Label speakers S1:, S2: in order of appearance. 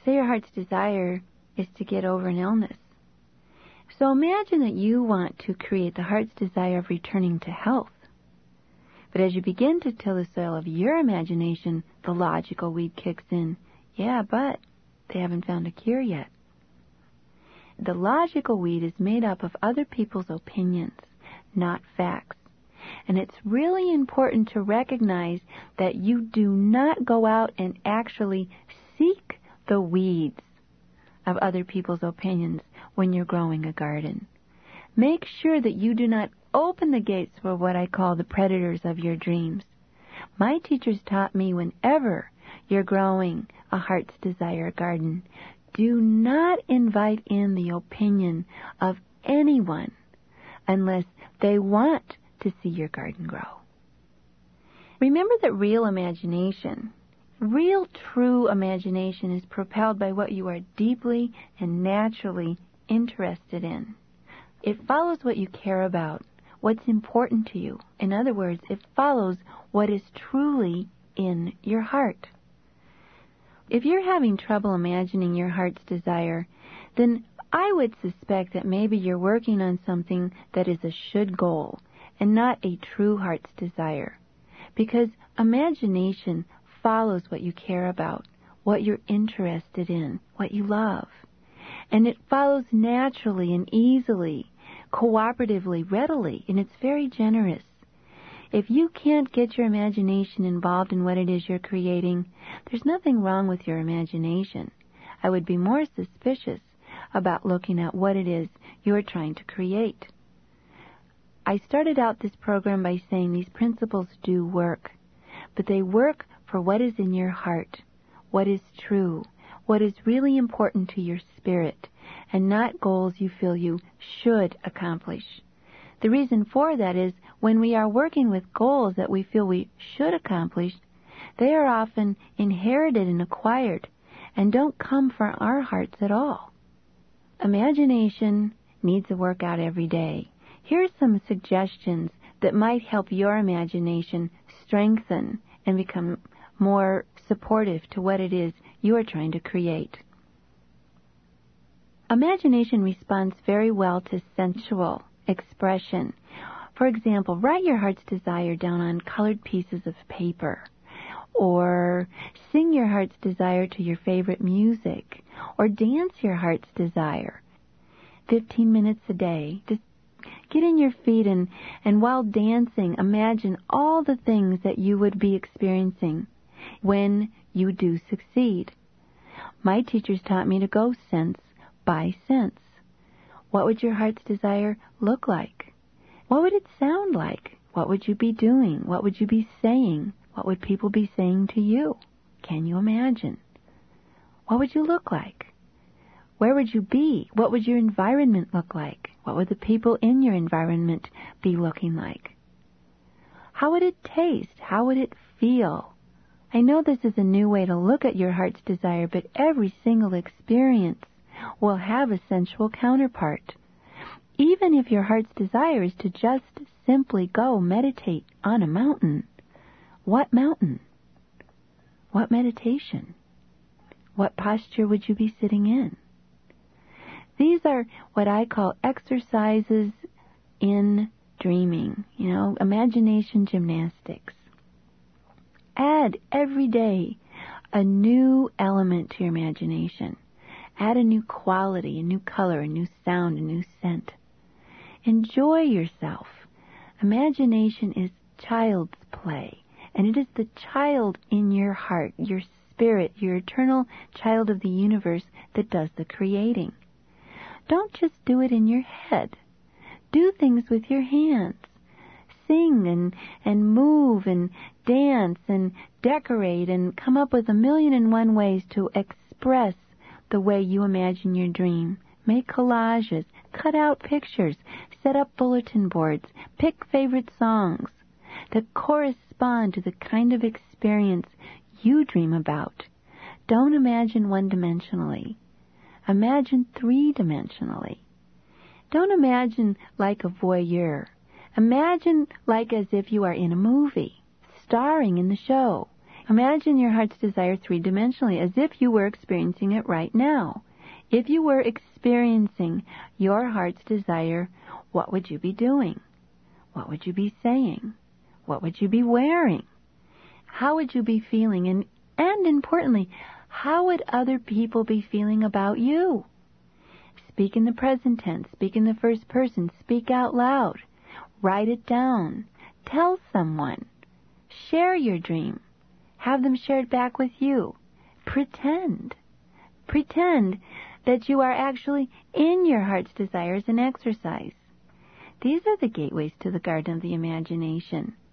S1: Say your heart's desire is to get over an illness. So imagine that you want to create the heart's desire of returning to health. But as you begin to till the soil of your imagination, the logical weed kicks in. Yeah, but they haven't found a cure yet. The logical weed is made up of other people's opinions, not facts. And it's really important to recognize that you do not go out and actually seek the weeds of other people's opinions when you're growing a garden. Make sure that you do not open the gates for what I call the predators of your dreams. My teachers taught me whenever you're growing a heart's desire garden, do not invite in the opinion of anyone unless they want to see your garden grow. Remember that real imagination, real true imagination is propelled by what you are deeply and naturally interested in. It follows what you care about, what's important to you. In other words, it follows what is truly in your heart. If you're having trouble imagining your heart's desire, then I would suspect that maybe you're working on something that is a should goal and not a true heart's desire. Because imagination follows what you care about, what you're interested in, what you love. And it follows naturally and easily, cooperatively, readily, and it's very generous. If you can't get your imagination involved in what it is you're creating, there's nothing wrong with your imagination. I would be more suspicious about looking at what it is you're trying to create. I started out this program by saying these principles do work, but they work for what is in your heart, what is true, what is really important to your spirit, and not goals you feel you should accomplish. The reason for that is when we are working with goals that we feel we should accomplish, they are often inherited and acquired and don't come from our hearts at all. Imagination needs a workout every day. Here's some suggestions that might help your imagination strengthen and become more supportive to what it is you are trying to create. Imagination responds very well to sensual expression. For example, write your heart's desire down on colored pieces of paper, or sing your heart's desire to your favorite music, or dance your heart's desire. 15 minutes a day. Just get in your feet and while dancing, imagine all the things that you would be experiencing when you do succeed. My teachers taught me to go sense by sense. What would your heart's desire look like? What would it sound like? What would you be doing? What would you be saying? What would people be saying to you? Can you imagine? What would you look like? Where would you be? What would your environment look like? What would the people in your environment be looking like? How would it taste? How would it feel? I know this is a new way to look at your heart's desire, but every single experience will have a sensual counterpart. Even if your heart's desire is to just simply go meditate on a mountain, what mountain? What meditation? What posture would you be sitting in? These are what I call exercises in dreaming, imagination gymnastics. Add every day a new element to your imagination. Add a new quality, a new color, a new sound, a new scent. Enjoy yourself. Imagination is child's play, and it is the child in your heart, your spirit, your eternal child of the universe that does the creating. Don't just do it in your head. Do things with your hands. Sing and move and dance and decorate and come up with 1,000,001 ways to express the way you imagine your dream. Make collages, cut out pictures, set up bulletin boards, pick favorite songs that correspond to the kind of experience you dream about. Don't imagine one-dimensionally. Imagine 3-dimensionally. Don't imagine like a voyeur. Imagine like as if you are in a movie, starring in the show. Imagine your heart's desire three-dimensionally, as if you were experiencing it right now. If you were experiencing your heart's desire, what would you be doing? What would you be saying? What would you be wearing? How would you be feeling? And importantly, how would other people be feeling about you? Speak in the present tense. Speak in the first person. Speak out loud. Write it down. Tell someone. Share your dream. Have them share it back with you. Pretend. Pretend that you are actually in your heart's desires and exercise. These are the gateways to the garden of the imagination.